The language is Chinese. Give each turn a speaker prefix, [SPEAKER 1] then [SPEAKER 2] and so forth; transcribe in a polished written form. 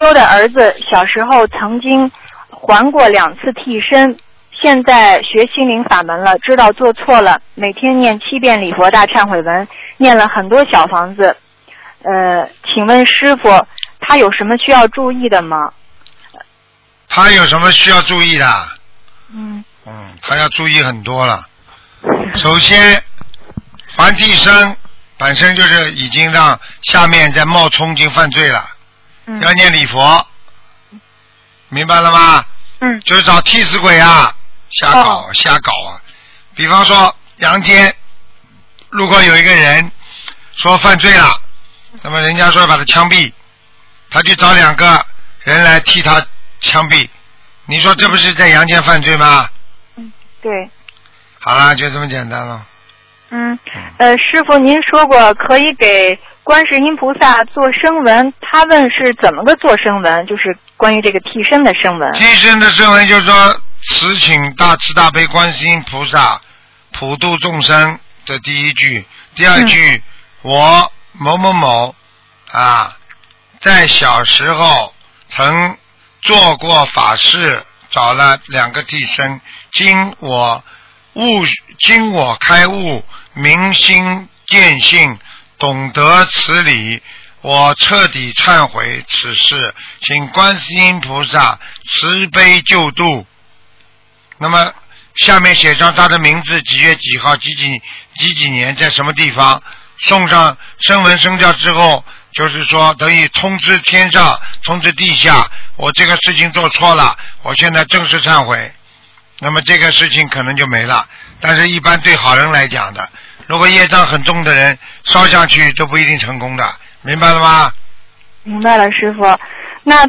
[SPEAKER 1] 说的儿子小时候曾经还过2次替身，现在学心灵法门了，知道做错了，每天念7遍礼佛大忏悔文，念了很多小房子。请问师傅，他有什么需要注意的吗？
[SPEAKER 2] 他有什么需要注意的？他要注意很多了。首先，还替身本身就是已经让下面在冒充进犯罪了，要念礼佛，明白了吗？就是找替死鬼啊，瞎搞啊。比方说阳间，如果有一个人说犯罪了，那么人家说把他枪毙，他去找2个人来替他枪毙，你说这不是在阳间犯罪吗？
[SPEAKER 1] 对。
[SPEAKER 2] 好了，就这么简单了。
[SPEAKER 1] 师傅您说过可以给观世音菩萨做声闻，他问是怎么个做声闻，就是关于这个替身的声闻。
[SPEAKER 2] 替身的声闻就是说慈请大慈大悲观世音菩萨普度众生的第一句，第二句，我某某某在小时候曾做过法事，找了2个替身，经我开悟，明心见性，懂得此理，我彻底忏悔此事，请观世音菩萨慈悲救度。那么下面写上他的名字，几月几号，几几年，在什么地方，送上声闻声教之后，就是说等于通知天上，通知地下，我这个事情做错了，我现在正式忏悔。那么这个事情可能就没了，但是一般对好人来讲的，如果业障很重的人烧下去都不一定成功的，明白了吗？
[SPEAKER 1] 明白了，师傅。那